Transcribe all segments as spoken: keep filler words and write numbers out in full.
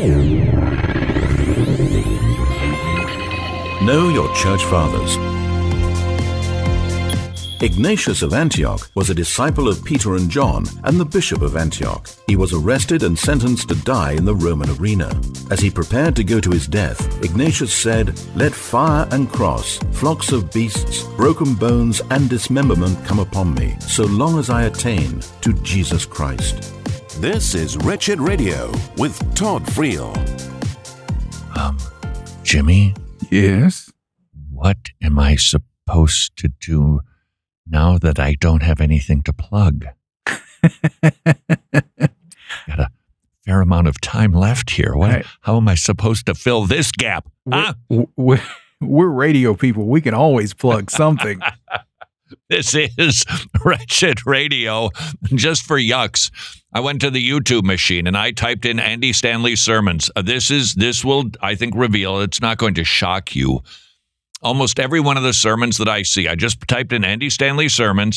Know your church fathers. Ignatius of Antioch was a disciple of Peter and John and the bishop of Antioch. He was arrested and sentenced to die in the Roman arena. As he prepared to go to his death, Ignatius said, "Let fire and cross, flocks of beasts, broken bones and dismemberment come upon me, so long as I attain to Jesus Christ." This is Wretched Radio with Todd Friel. Um, Jimmy? Yes? What am I supposed to do now that I don't have anything to plug? Got a fair amount of time left here. What, Right. How am I supposed to fill this gap? Huh? We're, we're, we're radio people. We can always plug something. This is Wretched Radio, just for yucks. I went to the YouTube machine and I typed in Andy Stanley sermons. Uh, this is this will, I think, reveal, it's not going to shock you. Almost every one of the sermons that I see, I just typed in Andy Stanley sermons.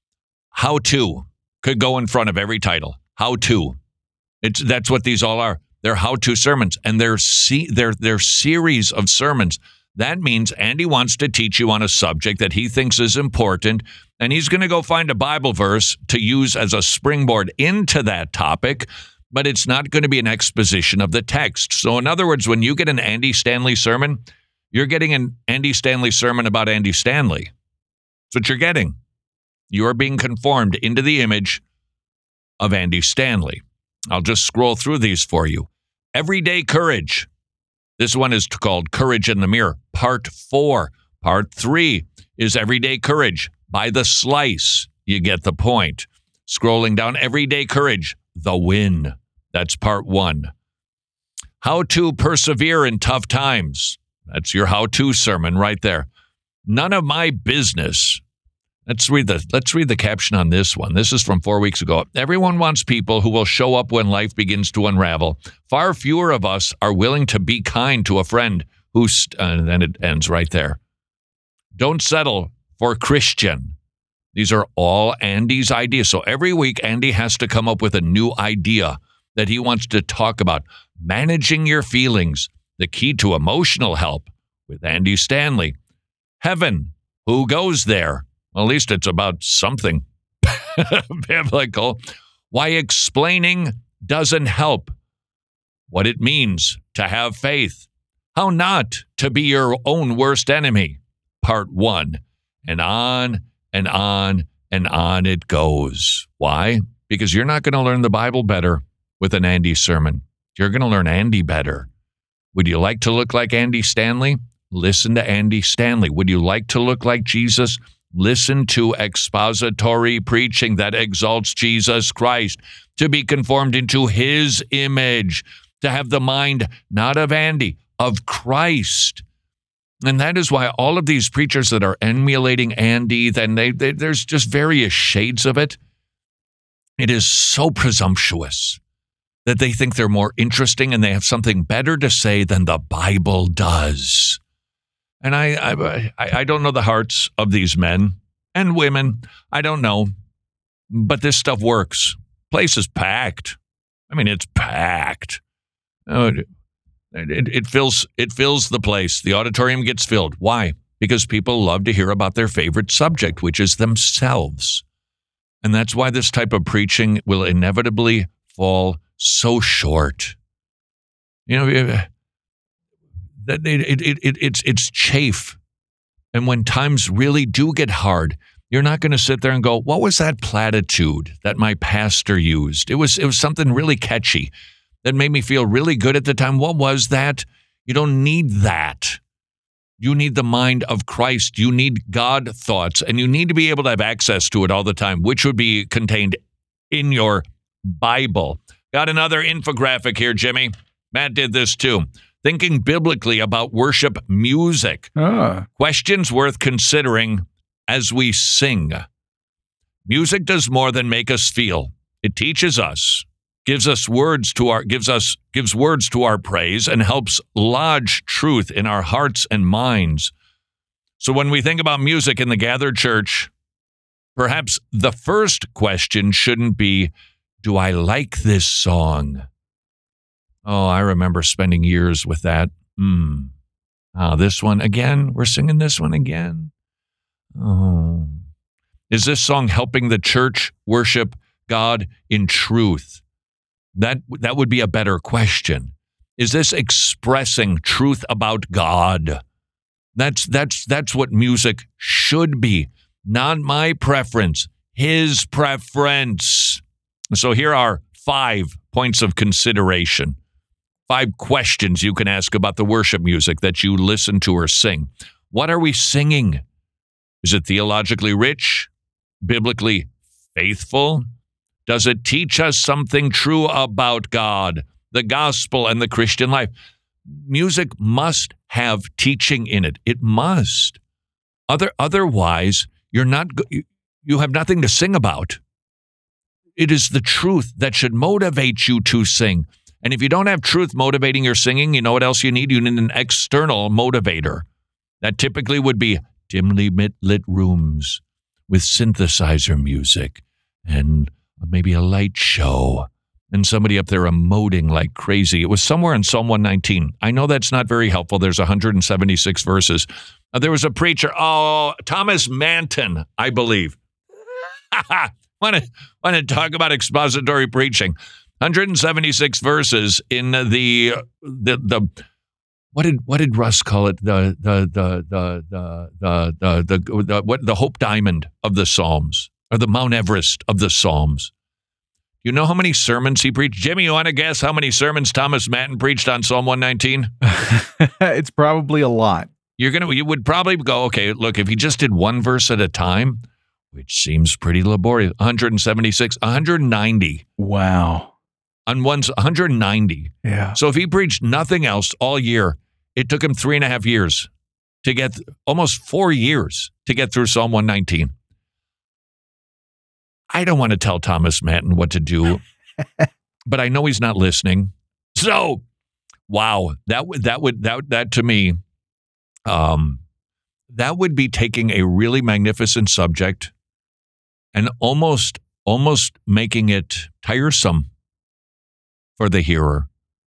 How to could go in front of every title. How to. It's that's what these all are. They're how-to sermons, and they're se- they're they're series of sermons. That means Andy wants to teach you on a subject that he thinks is important, and he's going to go find a Bible verse to use as a springboard into that topic, but it's not going to be an exposition of the text. So in other words, when you get an Andy Stanley sermon, you're getting an Andy Stanley sermon about Andy Stanley. That's what you're getting. You are being conformed into the image of Andy Stanley. I'll just scroll through these for you. Everyday Courage. This one is called Courage in the Mirror, Part four. Part three is Everyday Courage by The Slice. You get the point. Scrolling down, Everyday Courage, The Win. That's Part one. How to Persevere in Tough Times. That's your how-to sermon right there. None of My Business. Let's read the let's read the caption on this one. This is from four weeks ago. Everyone wants people who will show up when life begins to unravel. Far fewer of us are willing to be kind to a friend who, st- and then it ends right there. Don't settle for Christian. These are all Andy's ideas. So every week, Andy has to come up with a new idea that he wants to talk about. Managing your feelings, the key to emotional help with Andy Stanley. Heaven, who goes there? Well, at least it's about something biblical. Why explaining doesn't help. What it means to have faith. How not to be your own worst enemy. Part one. And on and on and on it goes. Why? Because you're not going to learn the Bible better with an Andy sermon. You're going to learn Andy better. Would you like to look like Andy Stanley? Listen to Andy Stanley. Would you like to look like Jesus? Listen to expository preaching that exalts Jesus Christ, to be conformed into his image, to have the mind not of Andy, of Christ. And that is why all of these preachers that are emulating Andy, then they, they there's just various shades of it. It is so presumptuous that they think they're more interesting and they have something better to say than the Bible does. And I, I, I don't know the hearts of these men and women. I don't know. But this stuff works. Place is packed. I mean, it's packed. Oh, it, it, it fills it fills the place. The auditorium gets filled. Why? Because people love to hear about their favorite subject, which is themselves. And that's why this type of preaching will inevitably fall so short. You know, that it, it, it, it, it's it's chafe. And when times really do get hard, you're not going to sit there and go, what was that platitude that my pastor used? It was it was something really catchy that made me feel really good at the time. What was that? You don't need that. You need the mind of Christ. You need God thoughts, and you need to be able to have access to it all the time, which would be contained in your Bible. Got another infographic here, Jimmy. Matt did this too. Thinking biblically about worship music. Ah. Questions worth considering as we sing. Music does more than make us feel. It teaches us, gives us words to our gives us gives words to our praise, and helps lodge truth in our hearts and minds. So when we think about music in the gathered church, perhaps the first question shouldn't be, do I like this song? Oh, I remember spending years with that. Hmm. Oh, this one again. We're singing this one again. Oh. Is this song helping the church worship God in truth? That that would be a better question. Is this expressing truth about God? That's that's that's what music should be. Not my preference, his preference. So here are five points of consideration. Five questions you can ask about the worship music that you listen to or sing. What are we singing? Is it theologically rich? Biblically faithful? Does it teach us something true about God, the gospel, and the Christian life? Music must have teaching in it. It must. Other, otherwise, you're not. You have nothing to sing about. It is the truth that should motivate you to sing. And if you don't have truth motivating your singing, you know what else you need? You need an external motivator. That typically would be dimly lit rooms with synthesizer music and maybe a light show and somebody up there emoting like crazy. It was somewhere in Psalm one nineteen. I know that's not very helpful. There's one hundred seventy-six verses. Uh, there was a preacher, oh, Thomas Manton, I believe. want to want to talk about expository preaching? one hundred seventy-six verses in the the the what did what did Russ call it? The the the the the the the, the, the what the Hope Diamond of the Psalms, or the Mount Everest of the Psalms. You know how many sermons he preached? Jimmy, you want to guess how many sermons Thomas Manton preached on Psalm one nineteen? It's probably a lot. You're gonna you would probably go, okay, look, if he just did one verse at a time, which seems pretty laborious, one hundred seventy-six, one hundred ninety. Wow. On one's one hundred ninety. Yeah. So if he preached nothing else all year, it took him three and a half years to get, almost four years to get through Psalm one nineteen. I don't want to tell Thomas Manton what to do, but I know he's not listening. So, wow, that would that would that that to me, um, that would be taking a really magnificent subject and almost almost making it tiresome for the hearer.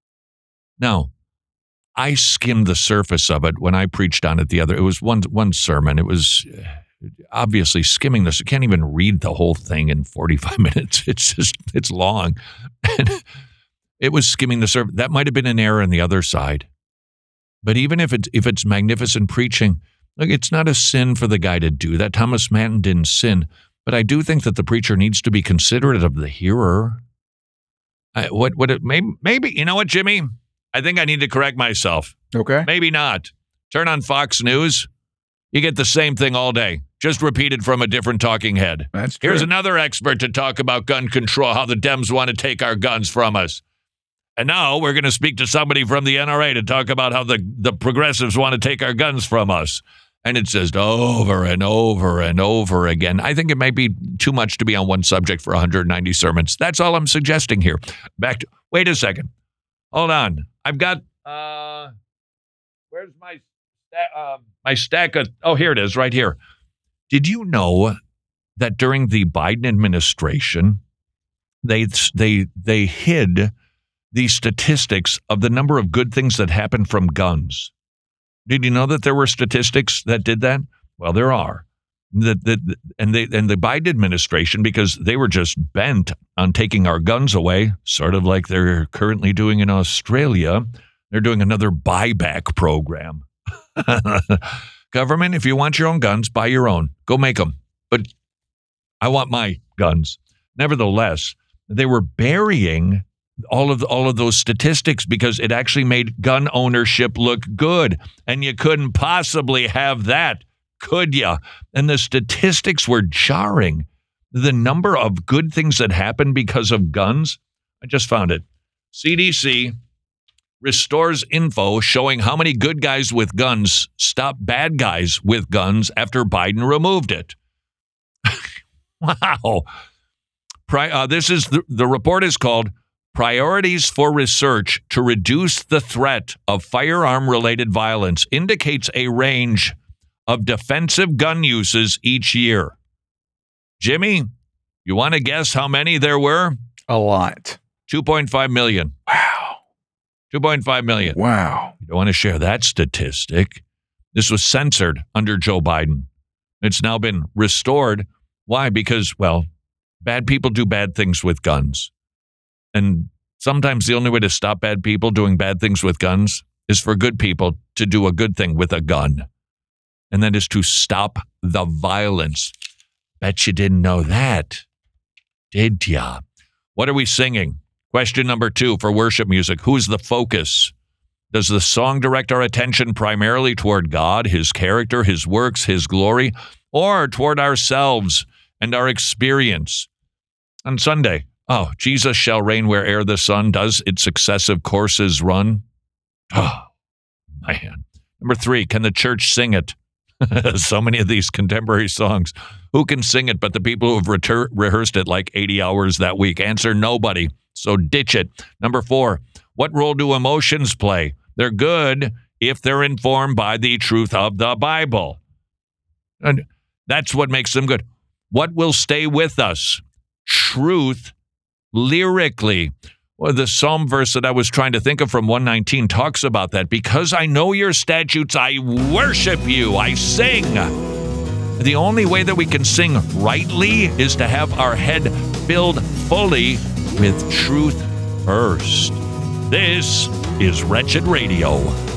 Now, I skimmed the surface of it when I preached on it the other. It was one one sermon. It was obviously skimming this. You can't even read the whole thing in forty-five minutes. It's just, it's long. And it was skimming the surface. That might have been an error on the other side. But even if it's, if it's magnificent preaching, look, it's not a sin for the guy to do that. Thomas Manton didn't sin. But I do think that the preacher needs to be considerate of the hearer. I, what, what, it, maybe, maybe, you know what, Jimmy? I think I need to correct myself. Okay. Maybe not. Turn on Fox News. You get the same thing all day, just repeated from a different talking head. That's true. Here's another expert to talk about gun control, how the Dems want to take our guns from us. And now we're going to speak to somebody from the N R A to talk about how the, the progressives want to take our guns from us. And it's just over and over and over again. I think it might be too much to be on one subject for one hundred ninety sermons. That's all I'm suggesting here. Back to, wait a second. Hold on. I've got, uh, where's my, uh, my stack of, oh, here it is, right here. Did you know that during the Biden administration, they, they, they hid the statistics of the number of good things that happened from guns? Did you know that there were statistics that did that? Well, there are. The, the, and, they, and the Biden administration, because they were just bent on taking our guns away, sort of like they're currently doing in Australia, they're doing another buyback program. Government, if you want your own guns, buy your own. Go make them. But I want my guns. Nevertheless, they were burying all of the, all of those statistics because it actually made gun ownership look good. And you couldn't possibly have that, could you? And the statistics were jarring. The number of good things that happened because of guns, I just found it. C D C restores info showing how many good guys with guns stopped bad guys with guns after Biden removed it. Wow. Pri- uh, this is the, the report is called Priorities for Research to Reduce the Threat of Firearm-Related Violence, indicates a range of defensive gun uses each year. Jimmy, you want to guess how many there were? A lot. two point five million. Wow. two point five million. Wow. You don't want to share that statistic. This was censored under Joe Biden. It's now been restored. Why? Because, well, bad people do bad things with guns. And sometimes the only way to stop bad people doing bad things with guns is for good people to do a good thing with a gun. And that is to stop the violence. Bet you didn't know that, did ya? What are we singing? Question number two for worship music. Who's the focus? Does the song direct our attention primarily toward God, his character, his works, his glory, or toward ourselves and our experience? On Sunday, oh, Jesus shall reign where'er the sun does its successive courses run. Oh, man. Number three, can the church sing it? So many of these contemporary songs. Who can sing it but the people who have retur- rehearsed it like eighty hours that week? Answer, nobody. So ditch it. Number four, what role do emotions play? They're good if they're informed by the truth of the Bible. And that's what makes them good. What will stay with us? Truth lyrically. Well, the Psalm verse that I was trying to think of from one nineteen talks about that. Because I know your statutes, I worship you, I sing. The only way that we can sing rightly is to have our head filled fully with truth first. This is Wretched Radio.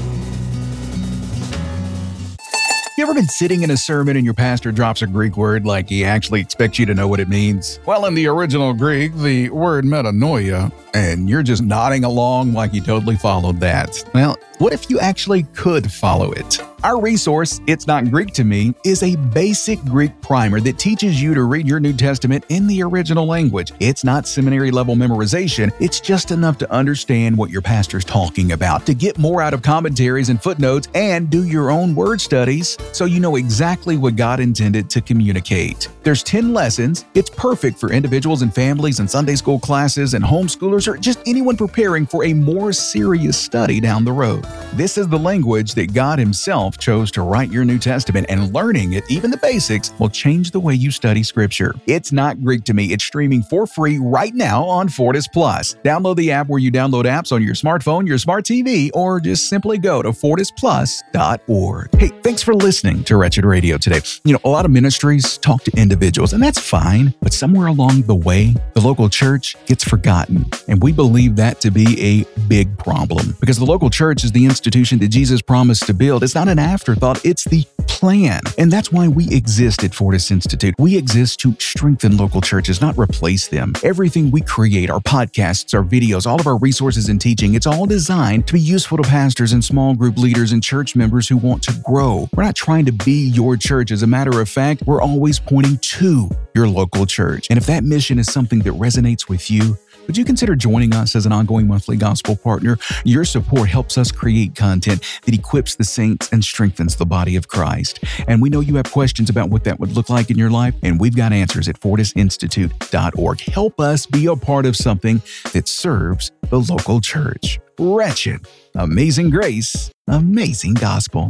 You ever been sitting in a sermon and your pastor drops a Greek word like he actually expects you to know what it means? Well, in the original Greek, the word metanoia, and you're just nodding along like you totally followed that. Well, what if you actually could follow it? Our resource, It's Not Greek to Me, is a basic Greek primer that teaches you to read your New Testament in the original language. It's not seminary-level memorization. It's just enough to understand what your pastor's talking about, to get more out of commentaries and footnotes, and do your own word studies so you know exactly what God intended to communicate. There's ten lessons. It's perfect for individuals and families and Sunday school classes and homeschoolers or just anyone preparing for a more serious study down the road. This is the language that God himself chose to write your New Testament, and learning it, even the basics, will change the way you study Scripture. It's Not Greek to Me. It's streaming for free right now on Fortis Plus. Download the app where you download apps on your smartphone, your smart T V, or just simply go to fortis plus dot org. Hey, thanks for listening to Wretched Radio today. You know, a lot of ministries talk to individuals, and that's fine, but somewhere along the way, the local church gets forgotten, and we believe that to be a big problem because the local church is the institution that Jesus promised to build. It's not an afterthought, it's the plan. And that's why we exist at Fortis Institute. We exist to strengthen local churches, not replace them. Everything we create, our podcasts, our videos, all of our resources and teaching, it's all designed to be useful to pastors and small group leaders and church members who want to grow. We're not trying to be your church. As a matter of fact, we're always pointing to your local church. And if that mission is something that resonates with you, would you consider joining us as an ongoing monthly gospel partner? Your support helps us create content that equips the saints and strengthens the body of Christ. And we know you have questions about what that would look like in your life, and we've got answers at fortis institute dot org. Help us be a part of something that serves the local church. Wretched, amazing grace, amazing gospel.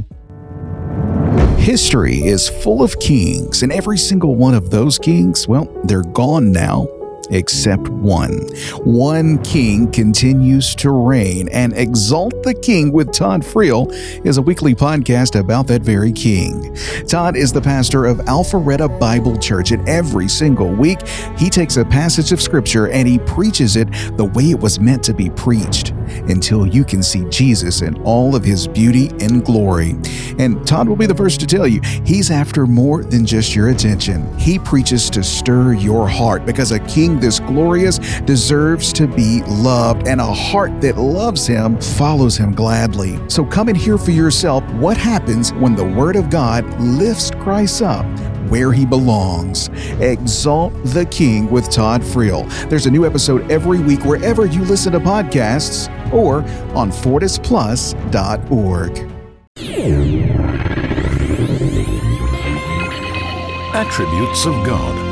History is full of kings, and every single one of those kings, well, they're gone now. Except one. One king continues to reign, and Exalt the King with Todd Friel is a weekly podcast about that very king. Todd is the pastor of Alpharetta Bible Church, and every single week he takes a passage of scripture and he preaches it the way it was meant to be preached until you can see Jesus in all of his beauty and glory. And Todd will be the first to tell you, he's after more than just your attention. He preaches to stir your heart because a king this glorious deserves to be loved, and a heart that loves him follows him gladly. So come and hear for yourself what happens when the Word of God lifts Christ up where he belongs. Exalt the King with Todd Friel. There's a new episode every week wherever you listen to podcasts or on fortis plus dot org. Attributes of God.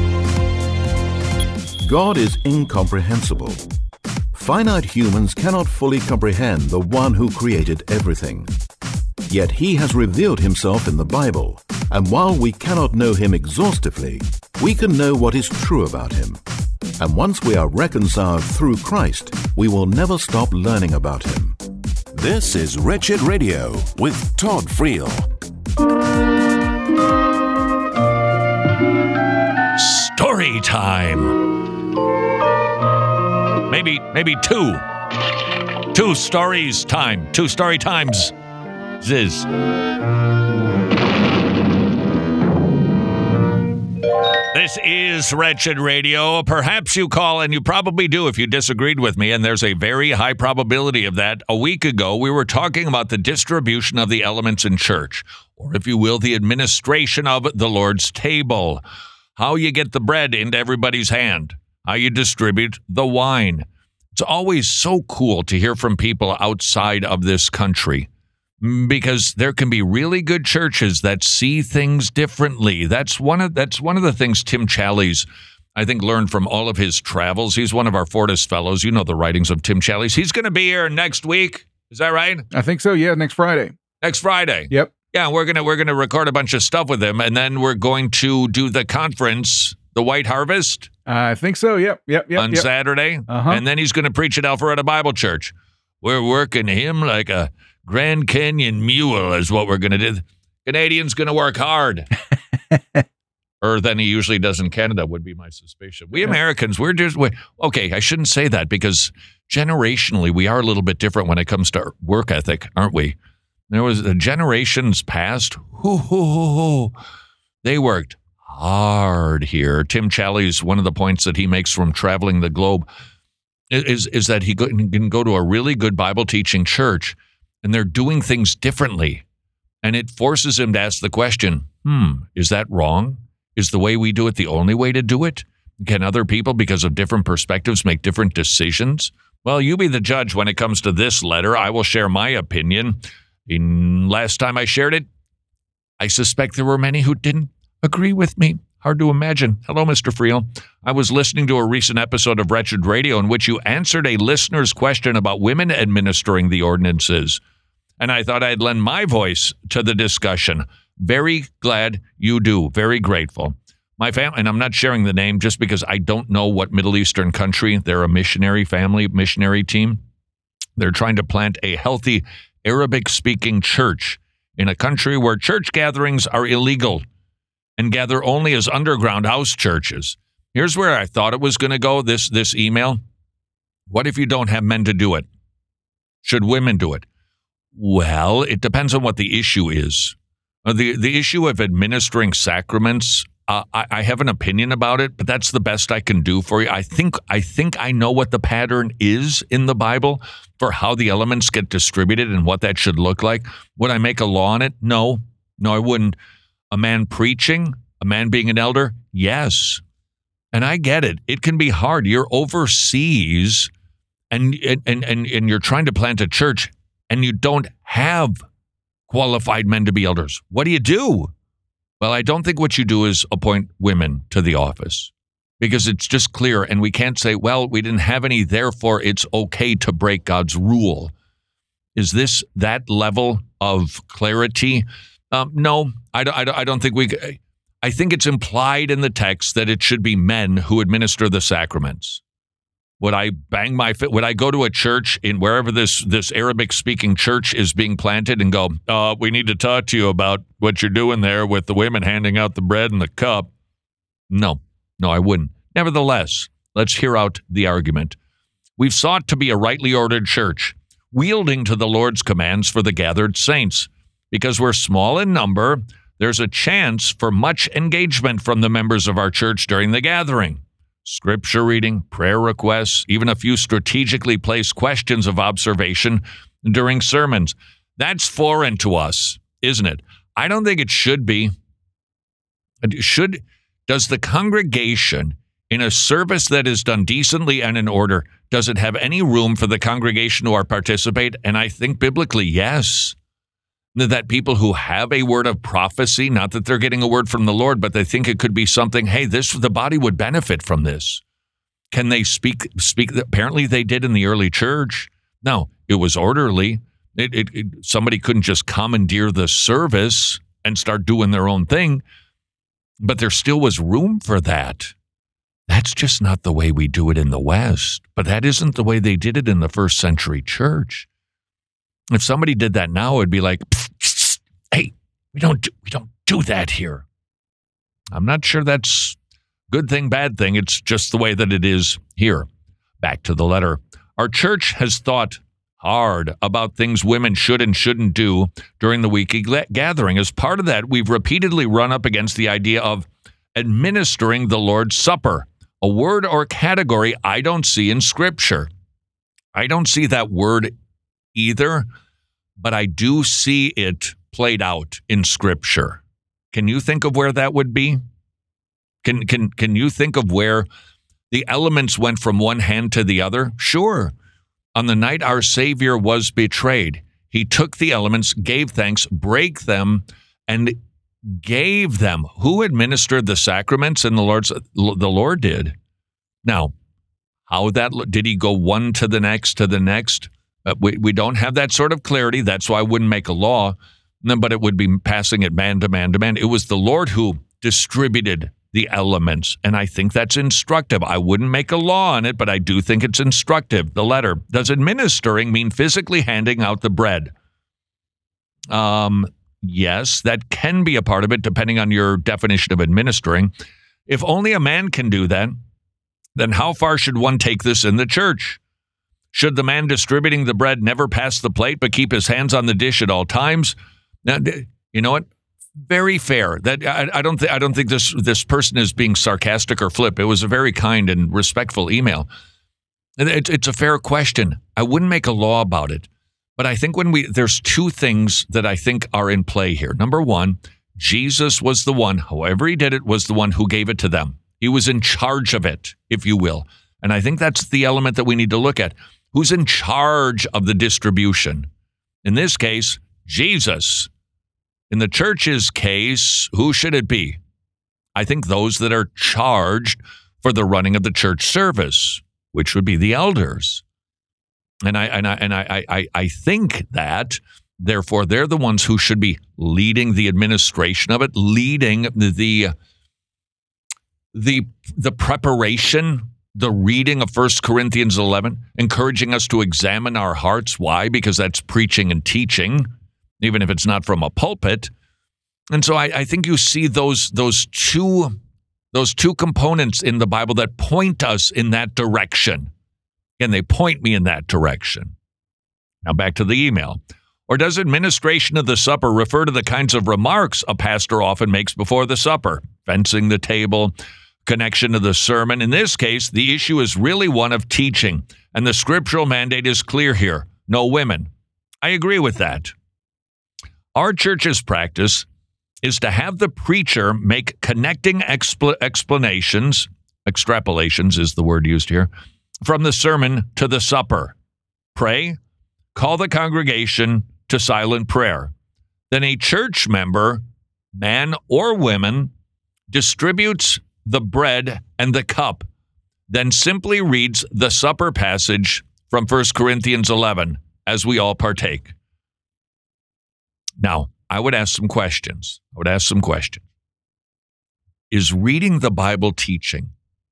God is incomprehensible. Finite humans cannot fully comprehend the one who created everything. Yet he has revealed himself in the Bible, and while we cannot know him exhaustively, we can know what is true about him. And once we are reconciled through Christ, we will never stop learning about him. This is Wretched Radio with Todd Friel. Story time. Maybe, maybe two. Two stories time. Two story times. Ziz. This is Wretched Radio. Perhaps you call, and you probably do if you disagreed with me, and there's a very high probability of that. A week ago, we were talking about the distribution of the elements in church, or if you will, the administration of the Lord's table. How you get the bread into everybody's hand, how you distribute the wine. It's always so cool to hear from people outside of this country, because there can be really good churches that see things differently. That's one of that's one of the things Tim Challies, I think, learned from all of his travels. He's one of our Fortis fellows. You know the writings of Tim Challies. He's going to be here next week. Is that right? I think so. Yeah, next Friday. Next Friday. Yep. Yeah, we're gonna we're gonna record a bunch of stuff with him, and then we're going to do the conference, the White Harvest. I think so. Yep. Yep. Yep. On yep. Saturday, uh-huh. And then he's going to preach at Alpharetta Bible Church. We're working him like a Grand Canyon mule, is what we're going to do. Canadian's going to work hard, or than he usually does in Canada, would be my suspicion. We yeah. Americans, we're just we're, okay. I shouldn't say that because generationally we are a little bit different when it comes to work ethic, aren't we? There was uh, generations past, hoo, hoo, hoo, hoo, they worked hard here. Tim Challies, one of the points that he makes from traveling the globe is, is that he go, can go to a really good Bible teaching church and they're doing things differently. And it forces him to ask the question, hmm, is that wrong? Is the way we do it the only way to do it? Can other people, because of different perspectives, make different decisions? Well, you be the judge when it comes to this letter. I will share my opinion. In last time I shared it, I suspect there were many who didn't agree with me. Hard to imagine. Hello, Mister Friel. I was listening to a recent episode of Wretched Radio in which you answered a listener's question about women administering the ordinances. And I thought I'd lend my voice to the discussion. Very glad you do. Very grateful. My family, and I'm not sharing the name just because I don't know what Middle Eastern country. They're a missionary family, missionary team. They're trying to plant a healthy Arabic-speaking church in a country where church gatherings are illegal and gather only as underground house churches. Here's where I thought it was going to go, this, this email. What if you don't have men to do it? Should women do it? Well, it depends on what the issue is. Uh, the, the issue of administering sacraments, uh, I, I have an opinion about it, but that's the best I can do for you. I think I think I know what the pattern is in the Bible for how the elements get distributed and what that should look like. Would I make a law on it? No. No, I wouldn't. A man preaching, a man being an elder? Yes. And I get it. It can be hard. You're overseas and and and, and you're trying to plant a church and you don't have qualified men to be elders. What do you do? Well, I don't think what you do is appoint women to the office because it's just clear. And we can't say, well, we didn't have any, therefore it's okay to break God's rule. Is this that level of clarity? Um, no, I, I, I don't think we, I think it's implied in the text that it should be men who administer the sacraments. Would I bang my fit? Would I go to a church in wherever this, this Arabic-speaking church is being planted and go, uh, we need to talk to you about what you're doing there with the women handing out the bread and the cup? No, no, I wouldn't. Nevertheless, let's hear out the argument. We've sought to be a rightly ordered church, wielding to the Lord's commands for the gathered saints. Because we're small in number, there's a chance for much engagement from the members of our church during the gathering. Scripture reading, prayer requests, even a few strategically placed questions of observation during sermons. That's foreign to us, isn't it? I don't think it should be. Should, does the congregation, in a service that is done decently and in order, does it have any room for the congregation to participate? And I think biblically, yes. That people who have a word of prophecy, not that they're getting a word from the Lord, but they think it could be something, hey, this, the body would benefit from this. Can they speak? Speak? Apparently they did in the early church. No, it was orderly. It, it, it, somebody couldn't just commandeer the service and start doing their own thing, but there still was room for that. That's just not the way we do it in the West. But that isn't the way they did it in the first century church. If somebody did that now, it'd be like, psst, psst, hey, we don't do, we don't do that here. I'm not sure that's good thing, bad thing. It's just the way that it is here. Back to the letter. Our church has thought hard about things women should and shouldn't do during the weekly gathering. As part of that, we've repeatedly run up against the idea of administering the Lord's Supper, a word or category I don't see in Scripture. I don't see that word either, but I do see it played out in Scripture. Can you think of where that would be? Can can can you think of where the elements went from one hand to the other? Sure. On the night our Savior was betrayed, he took the elements, gave thanks, brake them, and gave them. Who administered the sacraments? And the Lord's the Lord did. Now, how that did he go one to the next to the next? Uh, we we don't have that sort of clarity. That's why I wouldn't make a law, but it would be passing it man to man to man. It was the Lord who distributed the elements, and I think that's instructive. I wouldn't make a law on it, but I do think it's instructive. The letter. Does administering mean physically handing out the bread? Um, yes, that can be a part of it, depending on your definition of administering. If only a man can do that, then how far should one take this in the church? Should the man distributing the bread never pass the plate, but keep his hands on the dish at all times? Now, you know what? Very fair. That I, I don't think I don't think this this person is being sarcastic or flip. It was a very kind and respectful email. It, it's a fair question. I wouldn't make a law about it, but I think when we there's two things that I think are in play here. Number one, Jesus was the one, however he did it, was the one who gave it to them. He was in charge of it, if you will, and I think that's the element that we need to look at. Who's in charge of the distribution? In this case, Jesus. In the church's case, who should it be? I think those that are charged for the running of the church service, which would be the elders. And I and I and I I, I think that, therefore, they're the ones who should be leading the administration of it, leading the the the preparation, the reading of First Corinthians eleven, encouraging us to examine our hearts. Why? Because that's preaching and teaching, even if it's not from a pulpit. And so I, I think you see those those two those two components in the Bible that point us in that direction. And they point me in that direction. Now back to the email. Or does administration of the supper refer to the kinds of remarks a pastor often makes before the supper? Fencing the table, connection to the sermon. In this case, the issue is really one of teaching, and the scriptural mandate is clear here. No women. I agree with that. Our church's practice is to have the preacher make connecting expl- explanations, extrapolations is the word used here, from the sermon to the supper. Pray, call the congregation to silent prayer. Then a church member, man or woman, distributes the bread and the cup, then simply reads the supper passage from First Corinthians eleven as we all partake. Now, I would ask some questions. I would ask some questions. Is reading the Bible teaching?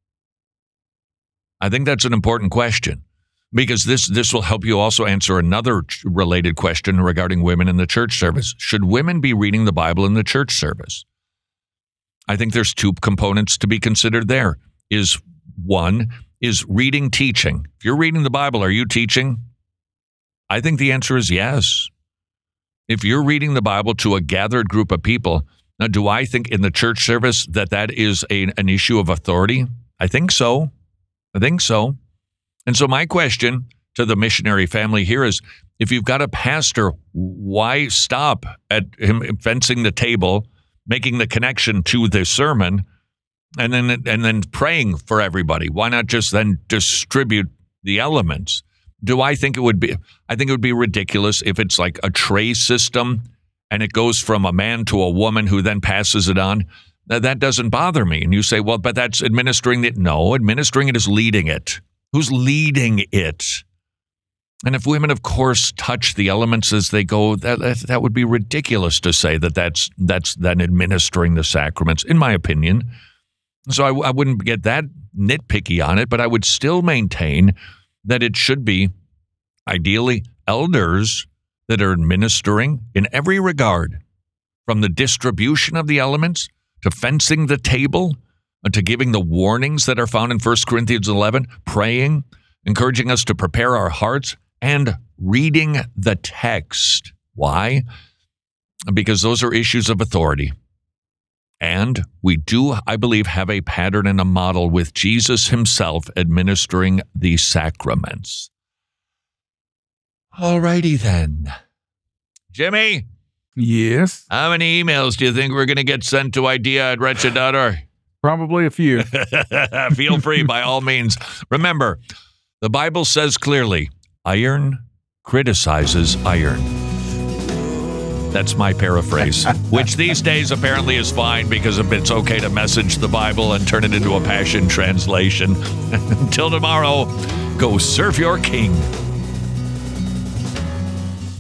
I think that's an important question, because this, this will help you also answer another related question regarding women in the church service. Should women be reading the Bible in the church service? I think there's two components to be considered there. Is one, is reading teaching? If you're reading the Bible, are you teaching? I think the answer is yes. If you're reading the Bible to a gathered group of people, now do I think in the church service that that is a, an issue of authority? I think so. I think so. And so my question to the missionary family here is, if you've got a pastor, why stop at him fencing the table, making the connection to the sermon, and then and then praying for everybody? Why not just then distribute the elements? Do I think it would be, I think it would be ridiculous if it's like a tray system and it goes from a man to a woman who then passes it on. Now, that doesn't bother me. And you say, well, but that's administering it. No, administering it is leading it. Who's leading it? And if women, of course, touch the elements as they go, that that, that would be ridiculous to say that that's, that's then administering the sacraments, in my opinion. So I, I wouldn't get that nitpicky on it, but I would still maintain that it should be ideally elders that are administering in every regard, from the distribution of the elements to fencing the table to giving the warnings that are found in First Corinthians eleven, praying, encouraging us to prepare our hearts, and reading the text. Why? Because those are issues of authority. And we do, I believe, have a pattern and a model with Jesus himself administering the sacraments. All righty then. Jimmy? Yes? How many emails do you think we're going to get sent to idea at wretched dot org? Probably a few. Feel free, by all means. Remember, the Bible says clearly, iron criticizes iron. That's my paraphrase, which these days apparently is fine because it's okay to message the Bible and turn it into a Passion Translation. Until tomorrow, go serve your king.